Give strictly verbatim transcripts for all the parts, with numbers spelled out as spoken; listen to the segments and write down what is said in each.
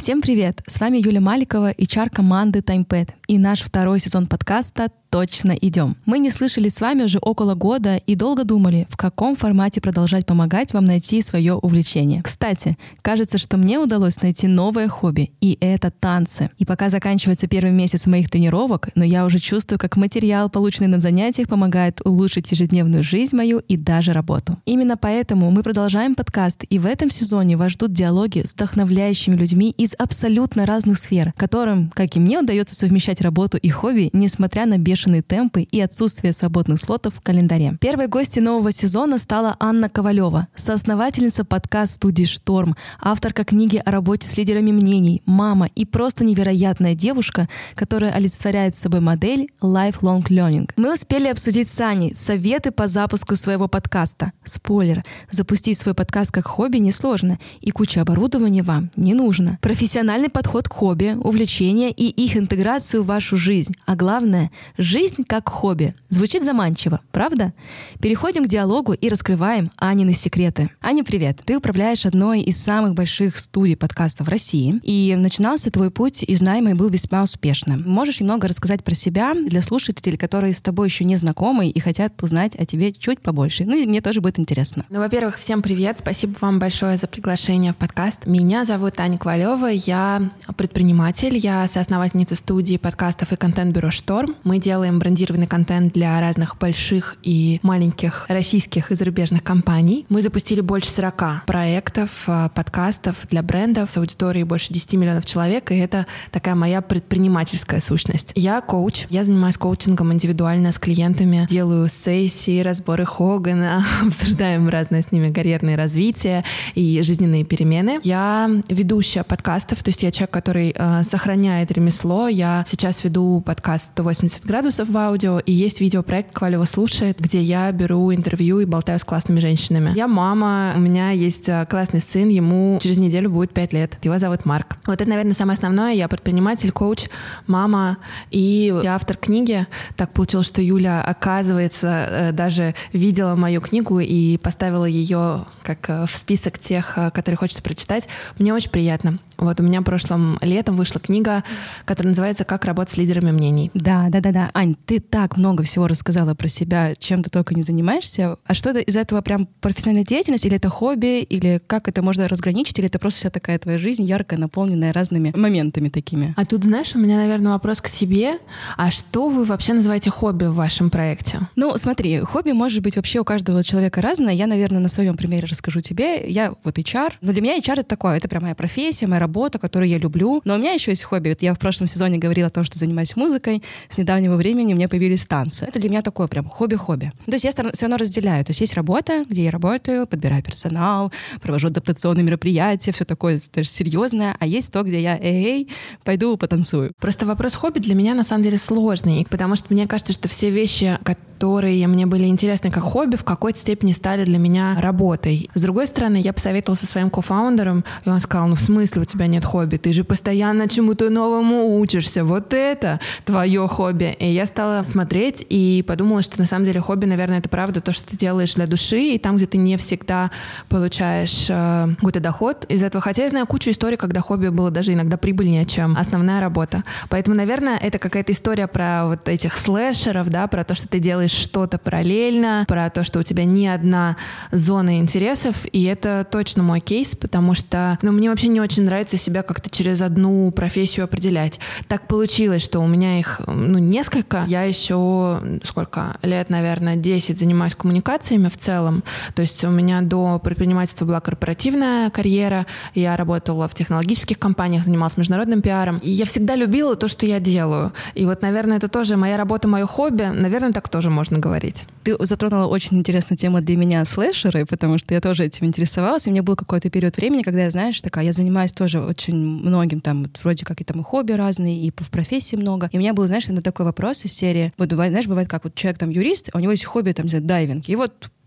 Всем привет! С вами Юля Маликова, эйч ар команды TimePad, и наш второй сезон подкаста «Точно идем». Мы не слышались с вами уже около года и долго думали, в каком формате продолжать помогать вам найти свое увлечение. Кстати, кажется, что мне удалось найти новое хобби, и это танцы. И пока заканчивается первый месяц моих тренировок, но я уже чувствую, как материал, полученный на занятиях, помогает улучшить ежедневную жизнь мою и даже работу. Именно поэтому мы продолжаем подкаст, и в этом сезоне вас ждут диалоги с вдохновляющими людьми из абсолютно разных сфер, которым, как и мне, удается совмещать работу и хобби, несмотря на бешеные темпы и отсутствие свободных слотов в календаре. Первой гостьей нового сезона стала Анна Ковалева, соосновательница подкаст-студии «Шторм», авторка книги о работе с лидерами мнений, мама и просто невероятная девушка, которая олицетворяет собой модель Lifelong Learning. Мы успели обсудить с Аней советы по запуску своего подкаста. Спойлер, запустить свой подкаст как хобби несложно, и куча оборудования вам не нужно. Профессиональный подход к хобби, увлечения и их интеграцию в вашу жизнь. А главное — жизнь как хобби. Звучит заманчиво, правда? Переходим к диалогу и раскрываем Анины секреты. Аня, привет! Ты управляешь одной из самых больших студий подкастов в России, и начинался твой путь из найма и был весьма успешным. Можешь немного рассказать про себя для слушателей, которые с тобой еще не знакомы и хотят узнать о тебе чуть побольше? Ну и мне тоже будет интересно. Ну, во-первых, всем привет! Спасибо вам большое за приглашение в подкаст. Меня зовут Аня Ковалева, я предприниматель, я соосновательница студии подкастов и контент-бюро «Шторм». Мы делаем брендированный контент для разных больших и маленьких российских и зарубежных компаний. Мы запустили больше сорока проектов, подкастов для брендов с аудиторией больше десяти миллионов человек, и это такая моя предпринимательская сущность. Я коуч, я занимаюсь коучингом индивидуально с клиентами, делаю сессии, разборы Хогана, обсуждаем разные с ними карьерные развития и жизненные перемены. Я ведущая подкастов, то есть я человек, который э, сохраняет ремесло. Я сейчас веду подкаст сто восемьдесят градусов в аудио, и есть видеопроект «Ковалева слушает», где я беру интервью и болтаю с классными женщинами. Я мама, у меня есть классный сын, ему через неделю будет пять лет. Его зовут Марк. Вот это, наверное, самое основное. Я предприниматель, коуч, мама, и я автор книги. Так получилось, что Юля, оказывается, даже видела мою книгу и поставила ее как в список тех, которые хочется прочитать. Мне очень приятно. Вот у меня прошлым летом вышла книга, которая называется «Как работать с лидерами мнений». Да, да, да, да. Ань, ты так много всего рассказала про себя, чем ты только не занимаешься. А что это из этого прям профессиональная деятельность, или это хобби, или как это можно разграничить, или это просто вся такая твоя жизнь, яркая, наполненная разными моментами такими? А тут, знаешь, у меня, наверное, вопрос к тебе. А что вы вообще называете хобби в вашем проекте? Ну, смотри, хобби может быть вообще у каждого человека разное. Я, наверное, на своем примере расскажу тебе. Я вот эйч ар. Но для меня эйч ар — это такое, это прям моя профессия, моя работа, которую я люблю. Но у меня еще есть хобби. Вот я в прошлом сезоне говорила о том, что занимаюсь музыкой. С недавнего времени у меня появились танцы. Это для меня такое прям хобби-хобби. То есть я все равно разделяю. То есть есть работа, где я работаю, подбираю персонал, провожу адаптационные мероприятия, все такое даже серьезное. А есть то, где я эй-эй, пойду потанцую. Просто вопрос хобби для меня на самом деле сложный, потому что мне кажется, что все вещи, которые мне были интересны как хобби, в какой-то степени стали для меня работой. С другой стороны, я посоветовала со своим кофаундером, и он сказал: ну в смысле у тебя нет хобби? Ты же постоянно чему-то новому учишься. Вот это твое хобби. И я стала смотреть и подумала, что на самом деле хобби, наверное, это правда то, что ты делаешь для души, и там, где ты не всегда получаешь э, какой-то доход из этого. Хотя я знаю кучу историй, когда хобби было даже иногда прибыльнее, чем основная работа. Поэтому, наверное, это какая-то история про вот этих слэшеров, да, про то, что ты делаешь что-то параллельно, про то, что у тебя не одна зона интересов, и это точно мой кейс, потому что, ну, мне вообще не очень нравится себя как-то через одну профессию определять. Так получилось, что у меня их, ну, несколько. Я еще, сколько лет, наверное, десять занимаюсь коммуникациями в целом. То есть у меня до предпринимательства была корпоративная карьера, я работала в технологических компаниях, занималась международным пиаром. И я всегда любила то, что я делаю. И вот, наверное, это тоже моя работа, мое хобби. Наверное, так тоже можно говорить. Ты затронула очень интересную тему для меня — слэшеры, потому что я тоже этим интересовалась. И у меня был какой-то период времени, когда я, знаешь, такая, я занимаюсь тоже очень многим, там, вроде как и там и хобби разные, и в профессии много. И у меня был, знаешь, на такой вопрос из серии, вот, бывает, знаешь, бывает как, вот человек там юрист, а у него есть хобби, там, дайвинг. И вот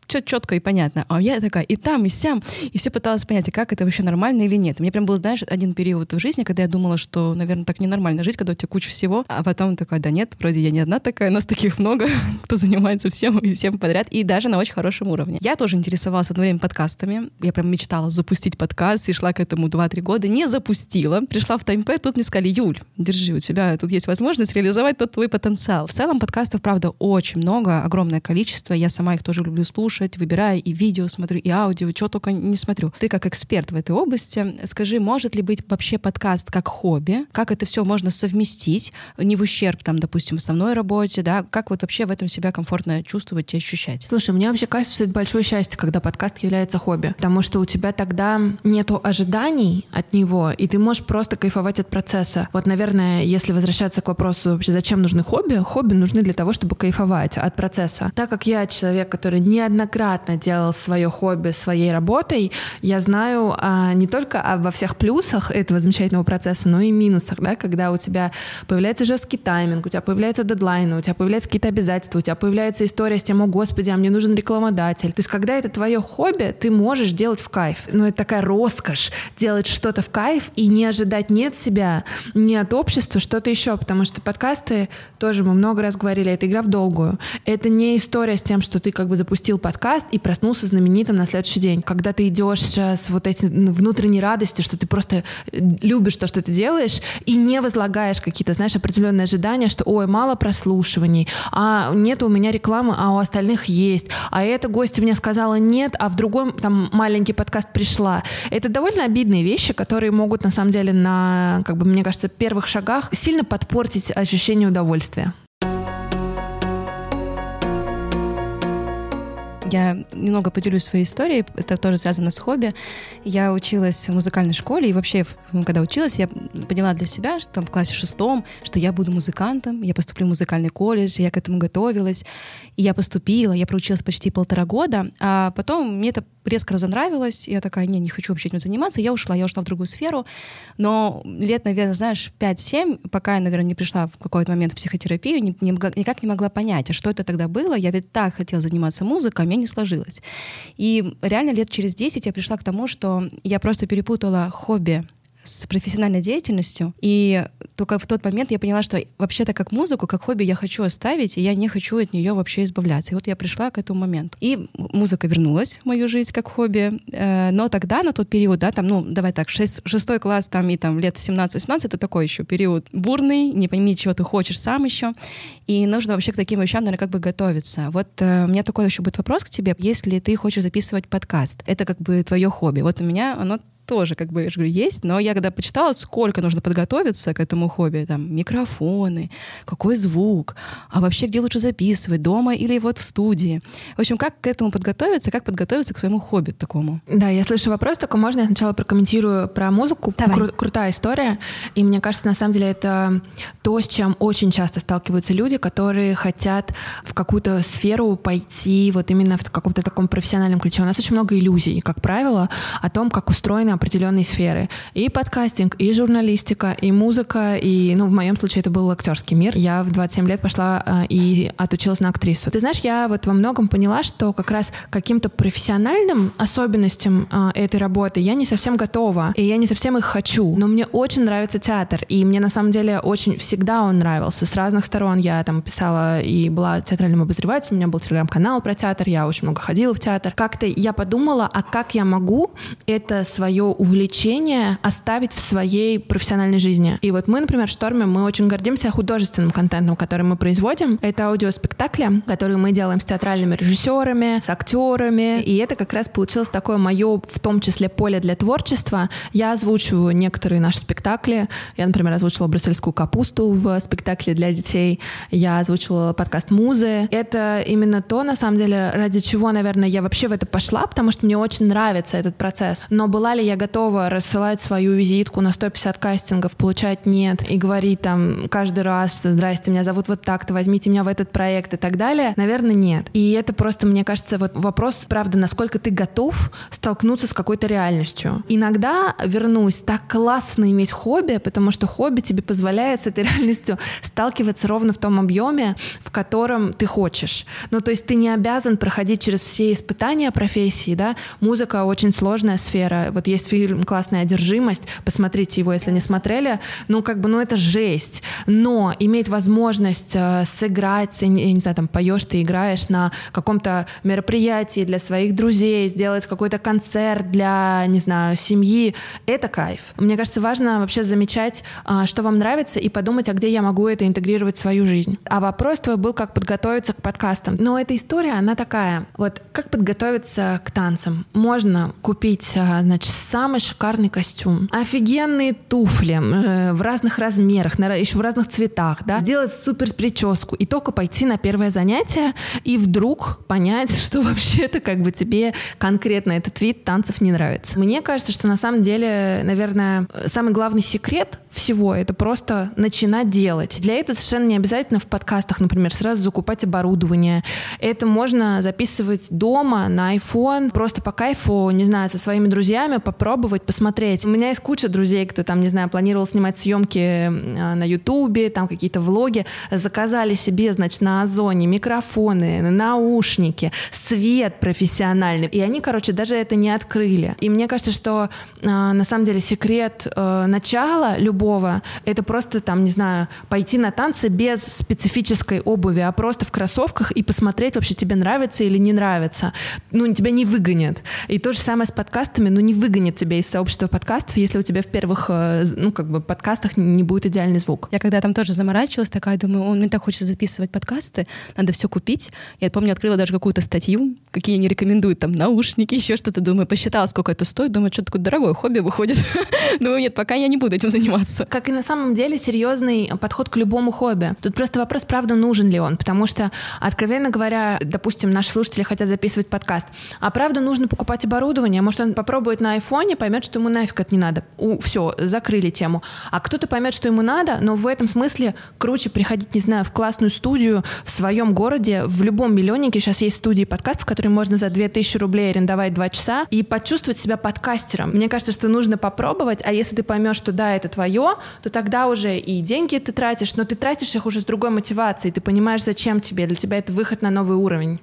все четко и понятно. А я такая и там, и сям, и все пыталась понять, а как это вообще нормально или нет. У меня прям был, знаешь, один период в жизни, когда я думала, что, наверное, так ненормально жить, когда у тебя куча всего, а потом такая, да нет, вроде я не одна такая, у нас таких много, кто занимается всем и всем подряд, и даже на очень хорошем уровне. Я тоже интересовалась одно время подкастами, я прям мечтала запустить подкаст, и шла к этому два-три года, не запустила, пришла в TimePad, тут мне сказали, Юль, держи, у тебя тут есть возможность реализовать тот твой потенциал. В целом подкастов, правда, очень много, огромное количество, я сама их тоже люблю слушать, выбираю и видео смотрю, и аудио, что только не смотрю. Ты как эксперт в этой области, скажи, может ли быть вообще подкаст как хобби? Как это все можно совместить, не в ущерб, там, допустим, основной работе, да? Как вот вообще в этом себя комфортно чувствовать и ощущать? Слушай, мне вообще кажется, что это большое счастье, когда подкаст является хобби, потому что у тебя тогда нету ожиданий от него, и ты можешь просто кайфовать от процесса. Вот, наверное, если возвращаться к вопросу вообще, зачем нужны хобби? Хобби нужны для того, чтобы кайфовать от процесса. Так как я человек, который неоднократно делал свое хобби своей работой, я знаю а, не только обо всех плюсах этого замечательного процесса, но и минусах, да, когда у тебя появляется жесткий тайминг, у тебя появляются дедлайны, у тебя появляются какие-то обязательства, у тебя появляется история с тем, о господи, а мне нужен рекламодатель. То есть когда это твое хобби, ты можешь делать в кайф. Но это такая роскошь делать что-то в кайф и не ожидать ни от себя, ни от общества, что-то еще, потому что подкасты, тоже мы много раз говорили, это игра в долгую. Это не история с тем, что ты как бы запустил подкаст и проснулся знаменитым на следующий день. Когда ты идешь с вот этой внутренней радостью, что ты просто любишь то, что ты делаешь, и не возлагаешь какие-то, знаешь, определенные ожидания, что, ой, мало прослушиваний, а нет у меня рекламы, а у остальных есть, а эта гостья мне сказала нет, а в другой там маленький подкаст пришла. Это довольно обидные вещи, которые могут, на самом деле, на, как бы, мне кажется, первых шагах сильно подпортить ощущение удовольствия. Я немного поделюсь своей историей, это тоже связано с хобби. Я училась в музыкальной школе, и вообще, когда училась, я поняла для себя, что там в классе шестом, что я буду музыкантом, я поступлю в музыкальный колледж, я к этому готовилась, и я поступила, я проучилась почти полтора года, а потом мне это резко разонравилось, и я такая, не, не хочу вообще этим заниматься, я ушла, я ушла в другую сферу, но лет, наверное, знаешь, пять-семь, пока я, наверное, не пришла в какой-то момент в психотерапию, не, не, никак не могла понять, а что это тогда было, я ведь так хотела заниматься музыкой, а мне не сложилось. И реально лет через десять я пришла к тому, что я просто перепутала хобби с профессиональной деятельностью, и только в тот момент я поняла, что вообще-то как музыку, как хобби я хочу оставить, и я не хочу от нее вообще избавляться. И вот я пришла к этому моменту. И музыка вернулась в мою жизнь как хобби, но тогда, на тот период, да, там, ну, давай так, шесть, шестой класс, там, и там лет семнадцать-восемнадцать, это такой еще период бурный, не пойми, чего ты хочешь сам еще, и нужно вообще к таким вещам, наверное, как бы готовиться. Вот э, у меня такой еще будет вопрос к тебе, если ты хочешь записывать подкаст, это как бы твое хобби. Вот у меня оно тоже, как бы, я же говорю, есть, но я когда почитала, сколько нужно подготовиться к этому хобби, там, микрофоны, какой звук, а вообще где лучше записывать, дома или вот в студии. В общем, как к этому подготовиться, как подготовиться к своему хобби такому? Да, я слышу вопрос, только можно я сначала прокомментирую про музыку? Кру- крутая история, и мне кажется, на самом деле это то, с чем очень часто сталкиваются люди, которые хотят в какую-то сферу пойти вот именно в каком-то таком профессиональном ключе. У нас очень много иллюзий, как правило, о том, как устроены определенные сферы. И подкастинг, и журналистика, и музыка, и, ну, в моем случае это был актерский мир. Я в двадцать семь лет пошла э, и отучилась на актрису. Ты знаешь, я вот во многом поняла, что как раз каким-то профессиональным особенностям э, этой работы я не совсем готова, и я не совсем их хочу. Но мне очень нравится театр, и мне на самом деле очень всегда он нравился. С разных сторон я там писала и была театральным обозревателем, у меня был телеграм-канал про театр, я очень много ходила в театр. Как-то я подумала, а как я могу это свое увлечение оставить в своей профессиональной жизни. И вот мы, например, в «Шторме», мы очень гордимся художественным контентом, который мы производим. Это аудиоспектакли, которые мы делаем с театральными режиссерами, с актерами. И это как раз получилось такое мое, в том числе, поле для творчества. Я озвучиваю некоторые наши спектакли. Я, например, озвучила «Брюссельскую капусту» в спектакле для детей. Я озвучивала подкаст «Музы». Это именно то, на самом деле, ради чего, наверное, я вообще в это пошла, потому что мне очень нравится этот процесс. Но была ли я я готова рассылать свою визитку на сто пятьдесят кастингов, получать нет, и говорить там каждый раз, что «здрасте, меня зовут вот так-то, возьмите меня в этот проект» и так далее, наверное, нет. И это просто, мне кажется, вот вопрос, правда, насколько ты готов столкнуться с какой-то реальностью. Иногда, вернусь, так классно иметь хобби, потому что хобби тебе позволяет с этой реальностью сталкиваться ровно в том объеме, в котором ты хочешь. Ну, то есть ты не обязан проходить через все испытания профессии, да. Музыка очень сложная сфера. Вот есть фильм «Классная одержимость», посмотрите его, если не смотрели. Ну, как бы, ну, это жесть. Но иметь возможность э, сыграть, я не, я не знаю, там, поешь ты, играешь на каком-то мероприятии для своих друзей, сделать какой-то концерт для, не знаю, семьи, это кайф. Мне кажется, важно вообще замечать, э, что вам нравится, и подумать, а где я могу это интегрировать в свою жизнь. А вопрос твой был, как подготовиться к подкастам. Но эта история, она такая. Вот как подготовиться к танцам? Можно купить, значит, самый шикарный костюм, офигенные туфли э, в разных размерах, на, еще в разных цветах, да, сделать супер прическу и только пойти на первое занятие и вдруг понять, что вообще-то как бы тебе конкретно этот вид танцев не нравится. Мне кажется, что на самом деле, наверное, самый главный секрет всего — это просто начинать делать. Для этого совершенно не обязательно в подкастах, например, сразу закупать оборудование. Это можно записывать дома на iPhone, просто по кайфу, не знаю, со своими друзьями попробовать, посмотреть. У меня есть куча друзей, кто там, не знаю, планировал снимать съемки на Ютубе, там какие-то влоги, заказали себе, значит, на Озоне микрофоны, наушники, свет профессиональный. И они, короче, даже это не открыли. И мне кажется, что на самом деле секрет начала любого — это просто там, не знаю, пойти на танцы без специфической обуви, а просто в кроссовках и посмотреть, вообще тебе нравится или не нравится. Ну, тебя не выгонят. И то же самое с подкастами, ну, не выгонят тебя из сообщества подкастов, если у тебя в первых, ну, как бы, подкастах не будет идеальный звук. Я когда там тоже заморачивалась, такая, думаю, он мне так хочется записывать подкасты, надо все купить. Я помню, открыла даже какую-то статью, какие они рекомендуют, там, наушники, еще что-то, думаю, посчитала, сколько это стоит, думаю, что такое дорогое хобби выходит. Думаю, нет, пока я не буду этим заниматься. Как и на самом деле серьезный подход к любому хобби. Тут просто вопрос, правда, нужен ли он, потому что, откровенно говоря, допустим, наши слушатели хотят записывать подкаст, а правда нужно покупать оборудование, может, он попробует на айфоне, поймет, что ему нафиг это не надо. У, все, закрыли тему. А кто-то поймет, что ему надо, но в этом смысле круче приходить, не знаю, в классную студию в своем городе, в любом миллионнике сейчас есть студии подкастов, которые можно за две тысячи рублей арендовать два часа и почувствовать себя подкастером. Мне кажется, что нужно попробовать, а если ты поймешь, что да, это твое, то тогда уже и деньги ты тратишь, но ты тратишь их уже с другой мотивацией, ты понимаешь, зачем тебе, для тебя это выход на новый уровень.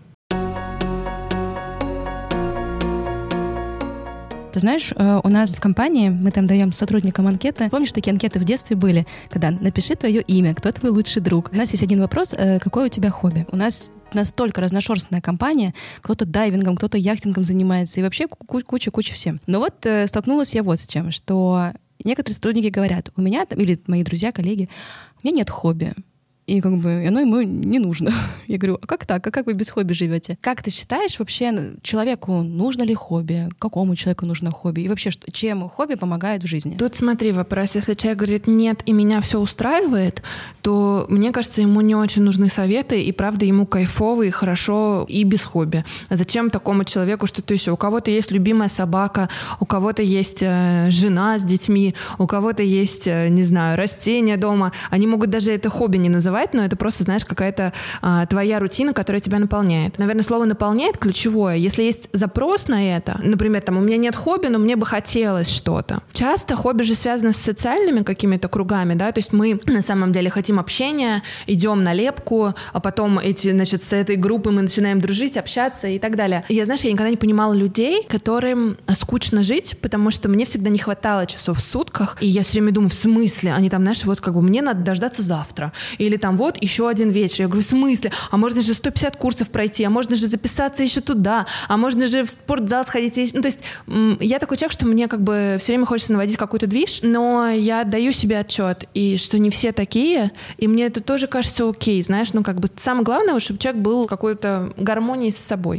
Ты знаешь, у нас в компании, мы там даем сотрудникам анкеты. Помнишь, такие анкеты в детстве были, когда напиши твое имя, кто твой лучший друг. У нас есть один вопрос, какое у тебя хобби? У нас настолько разношерстная компания, кто-то дайвингом, кто-то яхтингом занимается, и вообще куча-куча всем. Но вот столкнулась я вот с чем, что некоторые сотрудники говорят, у меня, там, или мои друзья, коллеги, у меня нет хобби. И как бы оно ему не нужно. Я говорю, а как так? А как вы без хобби живете? Как ты считаешь, вообще человеку нужно ли хобби? Какому человеку нужно хобби? И вообще, что, чем хобби помогает в жизни? Тут смотри, вопрос. Если человек говорит нет, и меня все устраивает, то, мне кажется, ему не очень нужны советы, и правда ему кайфово и хорошо и без хобби. А зачем такому человеку что-то еще? У кого-то есть любимая собака, у кого-то есть э, жена с детьми, у кого-то есть, э, не знаю, растения дома. Они могут даже это хобби не называть, но это просто, знаешь, какая-то а, твоя рутина, которая тебя наполняет. Наверное, слово «наполняет» ключевое. Если есть запрос на это, например, там, у меня нет хобби, но мне бы хотелось что-то. Часто хобби же связано с социальными какими-то кругами, да, то есть мы на самом деле хотим общения, идем на лепку, а потом эти, значит, с этой группой мы начинаем дружить, общаться и так далее. И я, знаешь, я никогда не понимала людей, которым скучно жить, потому что мне всегда не хватало часов в сутках, и я все время думаю, в смысле? Они там, знаешь, вот как бы мне надо дождаться завтра. Или там вот еще один вечер. Я говорю, в смысле? А можно же сто пятьдесят курсов пройти, а можно же записаться еще туда, а можно же в спортзал сходить. Ну, то есть я такой человек, что мне как бы все время хочется наводить какой-то движ, но я даю себе отчет, и что не все такие, и мне это тоже кажется окей, знаешь, ну как бы самое главное, чтобы человек был в какой-то гармонии с собой.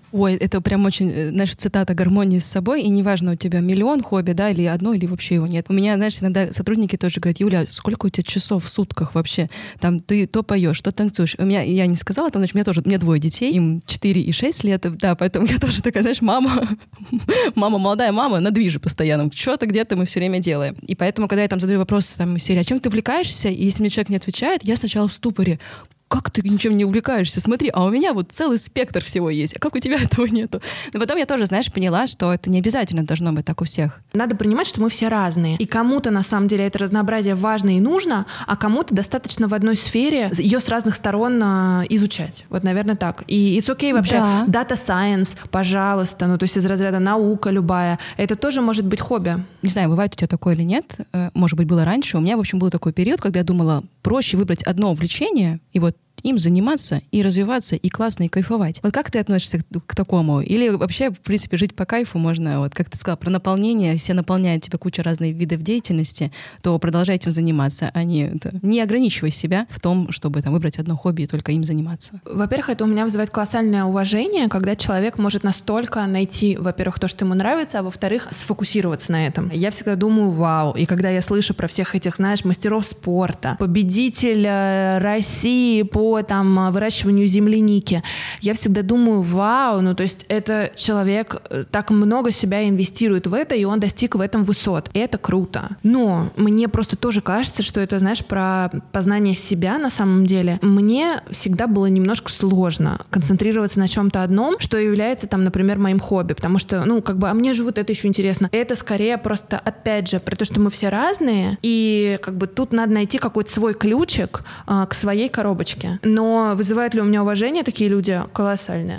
Ой, это прям очень, знаешь, цитата «гармонии с собой», и неважно, у тебя миллион хобби, да, или одно, или вообще его нет. У меня, знаешь, иногда сотрудники тоже говорят: Юля, сколько у тебя часов в сутках вообще? Там ты то поешь, то танцуешь. У меня, я не сказала, там, значит, у меня тоже, у меня двое детей, им четыре и шесть лет, да, поэтому я тоже такая, знаешь, мама, мама, молодая мама, на движе постоянно. Что-то где-то мы все время делаем. И поэтому, когда я там задаю вопрос, там, серии, а чем ты увлекаешься? И если мне человек не отвечает, я сначала в ступоре. Как ты ничем не увлекаешься? Смотри, а у меня вот целый спектр всего есть. А как у тебя этого нету? Но потом я тоже, знаешь, поняла, что это не обязательно должно быть так у всех. Надо принимать, что мы все разные. И кому-то, на самом деле, это разнообразие важно и нужно, а кому-то достаточно в одной сфере ее с разных сторон а, изучать. Вот, наверное, так. И it's okay вообще. Да. Data science, пожалуйста, ну, то есть из разряда наука любая. Это тоже может быть хобби. Не знаю, бывает у тебя такое или нет. Может быть, было раньше. У меня, в общем, был такой период, когда я думала, проще выбрать одно увлечение, и вот им заниматься и развиваться, и классно, и кайфовать. Вот как ты относишься к, к такому? Или вообще, в принципе, жить по кайфу можно, вот как ты сказала, про наполнение, все наполняют тебя куча разных видов деятельности, то продолжай этим заниматься, а не, это, не ограничивай себя в том, чтобы там, выбрать одно хобби и только им заниматься. Во-первых, это у меня вызывает колоссальное уважение, когда человек может настолько найти, во-первых, то, что ему нравится, а во-вторых, сфокусироваться на этом. Я всегда думаю, вау, и когда я слышу про всех этих, знаешь, мастеров спорта, победителя России по по там, выращиванию земляники. Я всегда думаю, вау, ну то есть это человек так много себя инвестирует в это, и он достиг в этом высот. Это круто. Но мне просто тоже кажется, что это, знаешь, про познание себя на самом деле. Мне всегда было немножко сложно концентрироваться на чем-то одном, что является там, например, моим хобби, потому что, ну, как бы, а мне же вот это еще интересно. Это скорее просто, опять же, про то, что мы все разные, и как бы тут надо найти какой-то свой ключик а, к своей коробочке. Но вызывают ли у меня уважение такие люди? Колоссальное.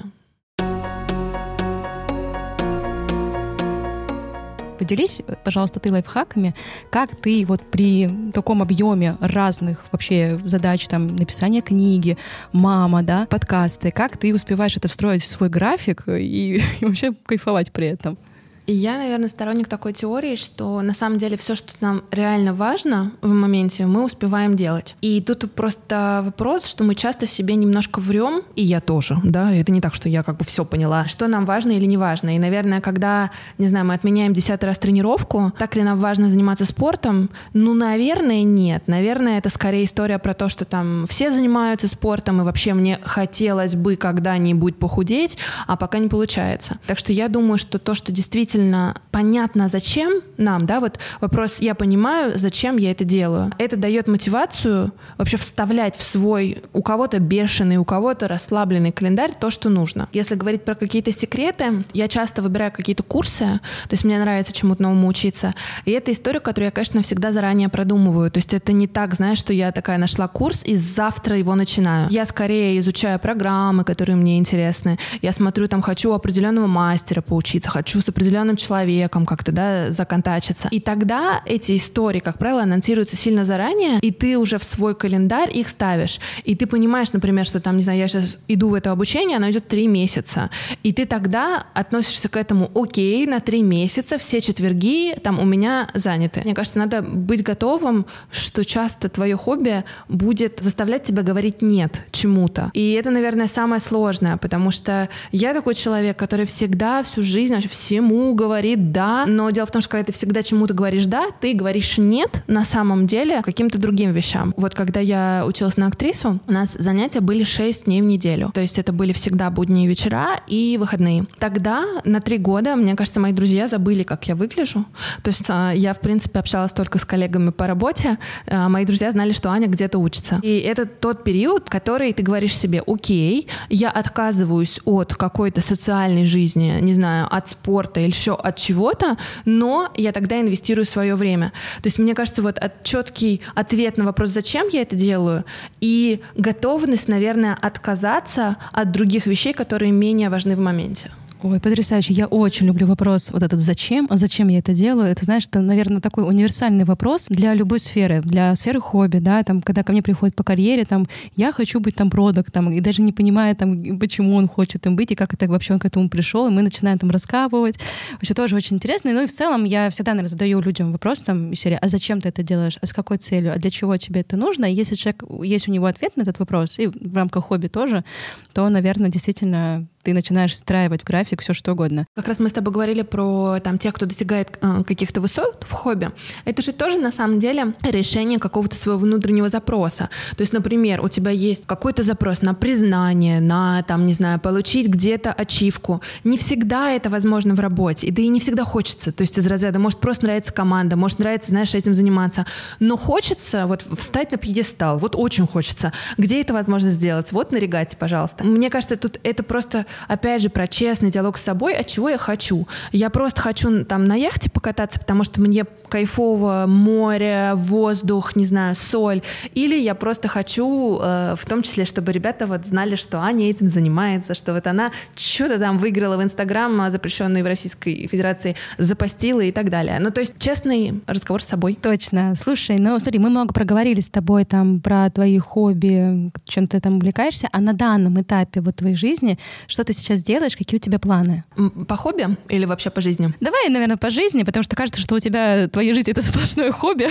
Поделись, пожалуйста, ты лайфхаками, как ты вот при таком объеме разных вообще задач, там, написания книги, мама, да, подкасты, как ты успеваешь это встроить в свой график и, и вообще кайфовать при этом? И я, наверное, сторонник такой теории, что на самом деле все, что нам реально важно в моменте, мы успеваем делать. И тут просто вопрос, что мы часто себе немножко врем, и я тоже, да, это не так, что я как бы все поняла, что нам важно или не важно. И, наверное, когда, не знаю, мы отменяем десятый раз тренировку, так ли нам важно заниматься спортом? Ну, наверное, нет. Наверное, это скорее история про то, что там все занимаются спортом, и вообще мне хотелось бы когда-нибудь похудеть, а пока не получается. Так что я думаю, что то, что действительно понятно, зачем нам, да, вот вопрос, я понимаю, зачем я это делаю. Это дает мотивацию вообще вставлять в свой, у кого-то бешеный, у кого-то расслабленный календарь то, что нужно. Если говорить про какие-то секреты, я часто выбираю какие-то курсы, то есть мне нравится чему-то новому учиться, и это история, которую я, конечно, всегда заранее продумываю, то есть это не так, знаешь, что я такая нашла курс и завтра его начинаю. Я скорее изучаю программы, которые мне интересны, я смотрю, там, хочу у определенного мастера поучиться, хочу с определенным человеком как-то, да, законтачиться. И тогда эти истории, как правило, анонсируются сильно заранее, и ты уже в свой календарь их ставишь. И ты понимаешь, например, что там, не знаю, я сейчас иду в это обучение, оно идет три месяца. И ты тогда относишься к этому: окей, на три месяца все четверги там у меня заняты. Мне кажется, надо быть готовым, что часто твое хобби будет заставлять тебя говорить «нет» чему-то. И это, наверное, самое сложное, потому что я такой человек, который всегда всю жизнь вообще всему говорит «да», но дело в том, что когда ты всегда чему-то говоришь «да», ты говоришь «нет» на самом деле каким-то другим вещам. Вот когда я училась на актрису, у нас занятия были шесть дней в неделю. То есть это были всегда будние вечера и выходные. Тогда на три года, мне кажется, мои друзья забыли, как я выгляжу. То есть я, в принципе, общалась только с коллегами по работе. Мои друзья знали, что Аня где-то учится. И это тот период, который ты говоришь себе: окей, я отказываюсь от какой-то социальной жизни, не знаю, от спорта или еще от чего-то, но я тогда инвестирую свое время. То есть мне кажется, вот от, четкий ответ на вопрос, зачем я это делаю, и готовность, наверное, отказаться от других вещей, которые менее важны в моменте. Ой, потрясающе. Я очень люблю вопрос вот этот «зачем?», а зачем я это делаю? Это, знаешь, это, наверное, такой универсальный вопрос для любой сферы, для сферы хобби, да, там, когда ко мне приходят по карьере, там, я хочу быть там продакт, там, и даже не понимая, там, почему он хочет им быть, и как это вообще он к этому пришел, и мы начинаем там раскапывать. Вообще тоже очень интересно. Ну и в целом я всегда, наверное, задаю людям вопрос там из серии: а зачем ты это делаешь? А с какой целью? А для чего тебе это нужно? И если человек, есть у него ответ на этот вопрос, и в рамках хобби тоже, то, наверное, действительно ты начинаешь встраивать в график все что угодно. Как раз мы с тобой говорили про там, тех, кто достигает э, каких-то высот в хобби. Это же тоже на самом деле решение какого-то своего внутреннего запроса. То есть, например, у тебя есть какой-то запрос на признание, на, там, не знаю, получить где-то ачивку. Не всегда это возможно в работе, и да и не всегда хочется. То есть из разряда может просто нравится команда, может нравится, знаешь, этим заниматься. Но хочется вот встать на пьедестал, вот очень хочется. Где это возможно сделать? Вот на регате, пожалуйста. Мне кажется, тут это просто, опять же, про честный диалог с собой, от чего я хочу. Я просто хочу там на яхте покататься, потому что мне кайфово море, воздух, не знаю, соль. Или я просто хочу, э, в том числе, чтобы ребята вот знали, что Аня этим занимается, что вот она что-то там выиграла в Инстаграм, запрещенный в Российской Федерации, запостила и так далее. Ну, то есть честный разговор с собой. Точно. Слушай, ну смотри, мы много проговорили с тобой там про твои хобби, чем ты там увлекаешься, а на данном этапе вот твоей жизни, что ты сейчас делаешь, какие у тебя планы? По хобби или вообще по жизни? Давай, наверное, по жизни, потому что кажется, что у тебя твоя жизнь — это сплошное хобби.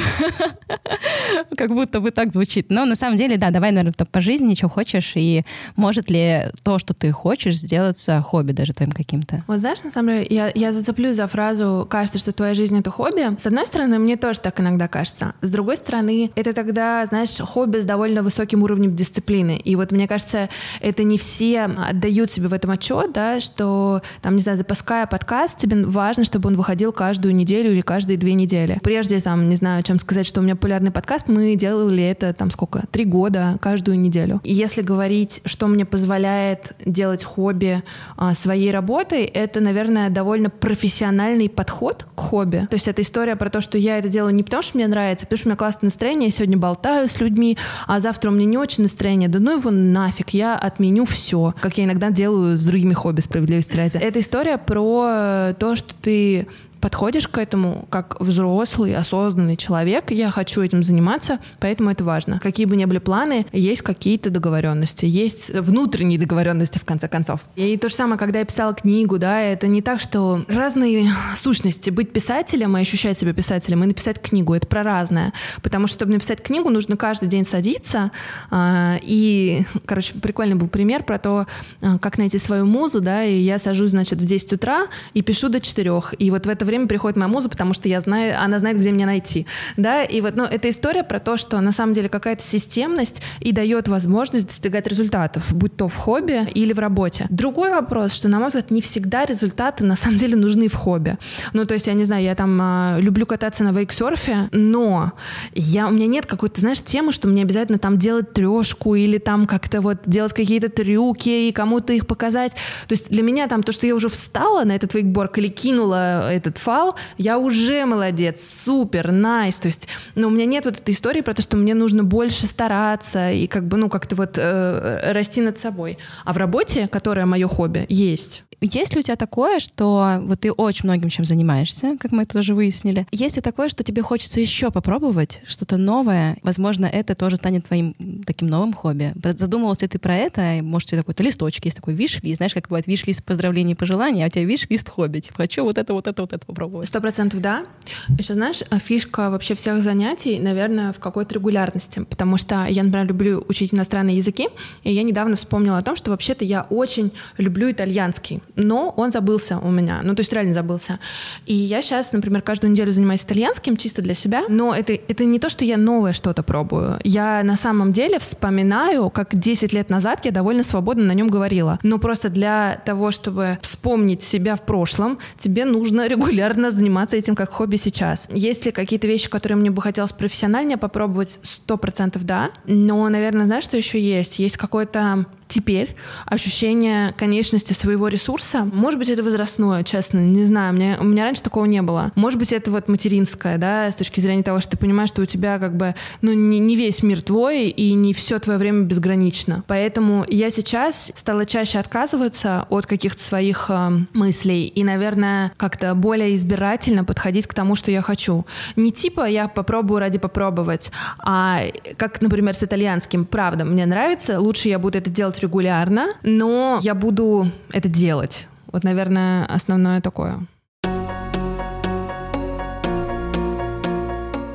Как будто бы так звучит. Но на самом деле, да, давай, наверное, по жизни, что хочешь, и может ли то, что ты хочешь, сделаться хобби даже твоим каким-то? Вот знаешь, на самом деле, я, я зацеплю за фразу «кажется, что твоя жизнь — это хобби». С одной стороны, мне тоже так иногда кажется. С другой стороны, это тогда, знаешь, хобби с довольно высоким уровнем дисциплины. И вот мне кажется, это не все отдают себе в этом отчет, да, что, там, не знаю, запуская подкаст, тебе важно, чтобы он выходил каждую неделю или каждые две недели. Прежде, там, не знаю, чем сказать, что у меня популярный подкаст, мы делали это, там, сколько, три года, каждую неделю. И если говорить, что мне позволяет делать хобби а, своей работой, это, наверное, довольно профессиональный подход к хобби. То есть это история про то, что я это делаю не потому, что мне нравится, а потому что у меня классное настроение, я сегодня болтаю с людьми, а завтра у меня не очень настроение, да ну его нафиг, я отменю все, как я иногда делаю с другими хобби, справедливости ради. Это история про то, что ты подходишь к этому как взрослый, осознанный человек. Я хочу этим заниматься, поэтому это важно. Какие бы ни были планы, есть какие-то договоренности, есть внутренние договоренности, в конце концов. И то же самое, когда я писала книгу, да, это не так, что разные сущности. Быть писателем и ощущать себя писателем, и написать книгу — это про разное. Потому что, чтобы написать книгу, нужно каждый день садиться. Э, и, короче, прикольный был пример про то, как найти свою музу, да, и я сажусь, значит, в десять утра и пишу до четырех. И вот в это время приходит моя муза, потому что я знаю, она знает, где меня найти. Да? И вот, ну, это история про то, что на самом деле какая-то системность и дает возможность достигать результатов, будь то в хобби или в работе. Другой вопрос, что, на мой взгляд, не всегда результаты на самом деле нужны в хобби. Ну, то есть, я не знаю, я там э, люблю кататься на вейксерфе, но я, у меня нет какой-то, знаешь, темы, что мне обязательно там делать трешку или там как-то вот делать какие-то трюки и кому-то их показать. То есть для меня там то, что я уже встала на этот вейкборд или кинула этот фал, я уже молодец, супер, найс. То есть, ну, у меня нет вот этой истории про то, что мне нужно больше стараться и как бы, ну, как-то вот э, расти над собой. А в работе, которая мое хобби, есть. Есть ли у тебя такое, что вот ты очень многим чем занимаешься, как мы это тоже выяснили? Есть ли такое, что тебе хочется еще попробовать что-то новое? Возможно, это тоже станет твоим таким новым хобби. Задумывалась ли ты про это? Может, у тебя какой-то листочек есть, такой виш-лист, знаешь, как бывает виш-лист поздравлений и пожеланий, а у тебя виш-лист хобби. Типа, хочу вот это, вот это, вот это попробовать. Сто процентов да. Еще, знаешь, фишка вообще всех занятий, наверное, в какой-то регулярности, потому что я, например, люблю учить иностранные языки, и я недавно вспомнила о том, что вообще-то я очень люблю итальянский, но он забылся у меня, ну, то есть реально забылся. И я сейчас, например, каждую неделю занимаюсь итальянским чисто для себя, но это, это не то, что я новое что-то пробую. Я на самом деле вспоминаю, как десять лет назад я довольно свободно на нем говорила. Но просто для того, чтобы вспомнить себя в прошлом, тебе нужно регулярно заниматься этим как хобби сейчас. Есть ли какие-то вещи, которые мне бы хотелось профессиональнее попробовать? Сто процентов да. Но, наверное, знаешь, что еще есть? Есть какой-то теперь ощущение конечности своего ресурса. Может быть, это возрастное, честно, не знаю. У меня, у меня раньше такого не было. Может быть, это вот материнское, да, с точки зрения того, что ты понимаешь, что у тебя как бы, ну, не, не весь мир твой и не все твое время безгранично. Поэтому я сейчас стала чаще отказываться от каких-то своих э, мыслей и, наверное, как-то более избирательно подходить к тому, что я хочу. Не типа я попробую ради попробовать, а как, например, с итальянским. Правда, мне нравится, лучше я буду это делать регулярно, но я буду это делать. Вот, наверное, основное такое.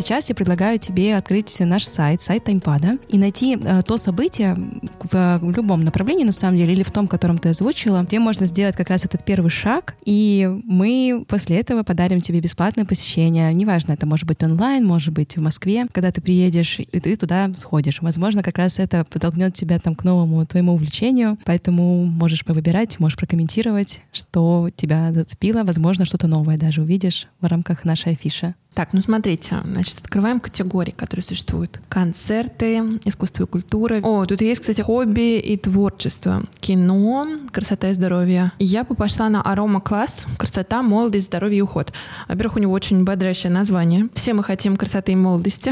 сейчас я предлагаю тебе открыть наш сайт, сайт таймпада, и найти э, то событие в, в любом направлении, на самом деле, или в том, котором ты озвучила, где можно сделать как раз этот первый шаг, и мы после этого подарим тебе бесплатное посещение. Неважно, это может быть онлайн, может быть в Москве, когда ты приедешь, и ты туда сходишь. Возможно, как раз это подтолкнет тебя там к новому твоему увлечению, поэтому можешь повыбирать, можешь прокомментировать, что тебя зацепило, возможно, что-то новое даже увидишь в рамках нашей афиши. Так, ну смотрите, значит, открываем категории, которые существуют. Концерты, искусство и культура. О, тут есть, кстати, хобби и творчество. Кино, красота и здоровье. Я бы пошла на арома-класс «Красота, молодость, здоровье и уход». Во-первых, у него очень бодрящее название. Все мы хотим красоты и молодости.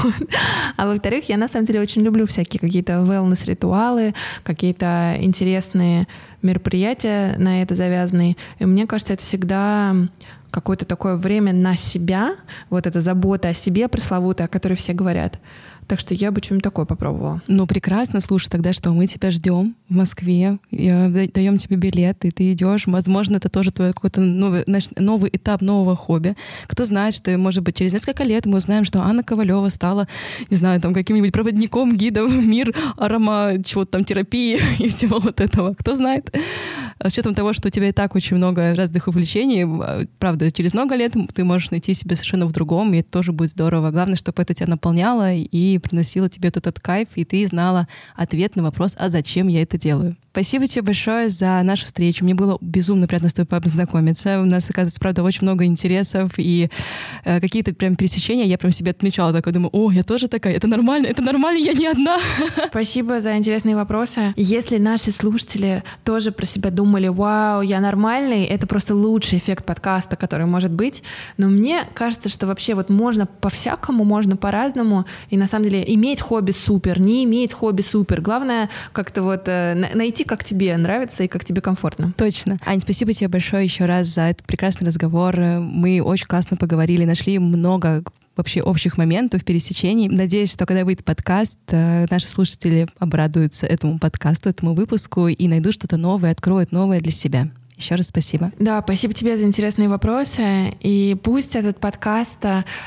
А во-вторых, я на самом деле очень люблю всякие какие-то wellness-ритуалы, какие-то интересные мероприятия на это завязанные. И мне кажется, это всегда какое-то такое время на себя, вот эта забота о себе пресловутая, о которой все говорят. Так что я бы что-нибудь такое попробовала. Ну, прекрасно. Слушай, тогда что? Мы тебя ждем в Москве, даем тебе билет, и ты идешь. Возможно, это тоже твой какой-то новый, знаешь, новый этап нового хобби. Кто знает, что, может быть, через несколько лет мы узнаем, что Анна Ковалева стала, не знаю, там, каким-нибудь проводником, гидом в мир арома, чего-то там, терапии и всего вот этого. Кто знает? С учетом того, что у тебя и так очень много разных увлечений, правда, через много лет ты можешь найти себя совершенно в другом, и это тоже будет здорово. Главное, чтобы это тебя наполняло и приносило тебе тут этот кайф, и ты знала ответ на вопрос, а зачем я это делаю. Спасибо тебе большое за нашу встречу. Мне было безумно приятно с тобой познакомиться. У нас, оказывается, правда, очень много интересов и э, какие-то прям пересечения. Я прям себе отмечала, такой думаю, о, я тоже такая, это нормально, это нормально, я не одна. Спасибо за интересные вопросы. Если наши слушатели тоже про себя думали, вау, я нормальный, это просто лучший эффект подкаста, который может быть. Но мне кажется, что вообще вот можно по-всякому, можно по-разному. И на самом деле иметь хобби супер, не иметь хобби супер. Главное как-то вот э, найти, как тебе нравится и как тебе комфортно. Точно. Ань, спасибо тебе большое еще раз за этот прекрасный разговор. Мы очень классно поговорили, нашли много вообще общих моментов, пересечений. Надеюсь, что когда выйдет подкаст, наши слушатели обрадуются этому подкасту, этому выпуску и найдут что-то новое, откроют новое для себя. Еще раз спасибо. Да, спасибо тебе за интересные вопросы. И пусть этот подкаст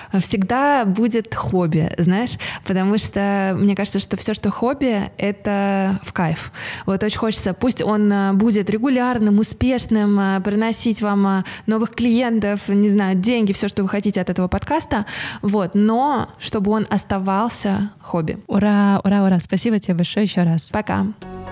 всегда будет хобби, знаешь, потому что мне кажется, что все, что хобби, это в кайф. Вот очень хочется, пусть он будет регулярным, успешным, приносить вам новых клиентов, не знаю, деньги, все, что вы хотите от этого подкаста, вот, но чтобы он оставался хобби. Ура, ура, ура. Спасибо тебе большое еще раз. Пока.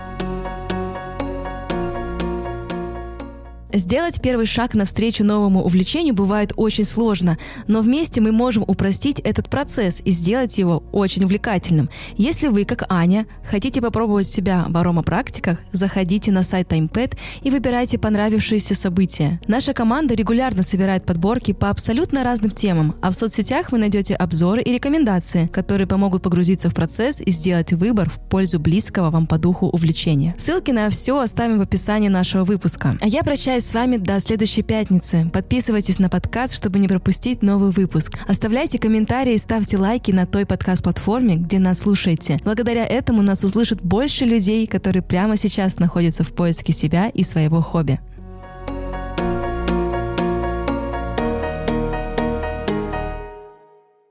Сделать первый шаг навстречу новому увлечению бывает очень сложно, но вместе мы можем упростить этот процесс и сделать его очень увлекательным. Если вы, как Аня, хотите попробовать себя в аромапрактиках, заходите на сайт таймпад и выбирайте понравившиеся события. Наша команда регулярно собирает подборки по абсолютно разным темам, а в соцсетях вы найдете обзоры и рекомендации, которые помогут погрузиться в процесс и сделать выбор в пользу близкого вам по духу увлечения. Ссылки на все оставим в описании нашего выпуска. А я прощаюсь с вами до следующей пятницы. Подписывайтесь на подкаст, чтобы не пропустить новый выпуск. Оставляйте комментарии и ставьте лайки на той подкаст-платформе, где нас слушаете. Благодаря этому нас услышат больше людей, которые прямо сейчас находятся в поиске себя и своего хобби.